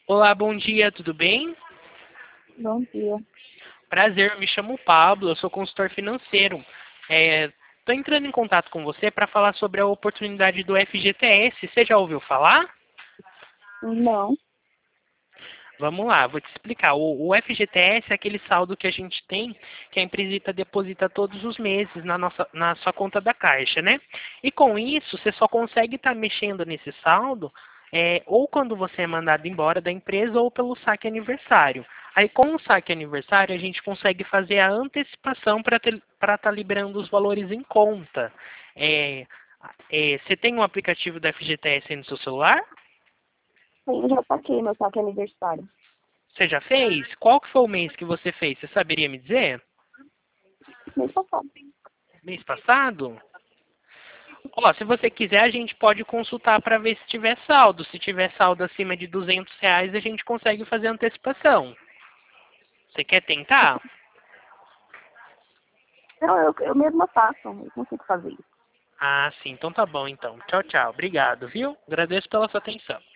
Olá, bom dia, tudo bem? Bom dia. Prazer, me chamo Pablo, eu sou consultor financeiro. Estou entrando em contato com você para falar sobre a oportunidade do FGTS. Você já ouviu falar? Não, Vamos lá, vou te explicar. O FGTS é aquele saldo que a gente tem, que a empresa deposita todos os meses na sua conta da Caixa, né? E com isso, você só consegue estar mexendo nesse saldo ou quando você é mandado embora da empresa ou pelo saque aniversário. Aí, com o saque aniversário, a gente consegue fazer a antecipação para estar liberando os valores em conta. É, você tem um aplicativo do FGTS aí no seu celular? eu já saquei meu saque aniversário. Você já fez? Qual que foi o mês que você fez? Você saberia me dizer? Mês passado. Mês passado? Ó, se você quiser, a gente pode consultar para ver se tiver saldo. Se tiver saldo acima de R$ 200, a gente consegue fazer antecipação. Você quer tentar? Não, eu mesma faço, eu consigo fazer isso. Ah, sim. Então tá bom, então. Tchau, tchau. Obrigado, viu? Agradeço pela sua atenção.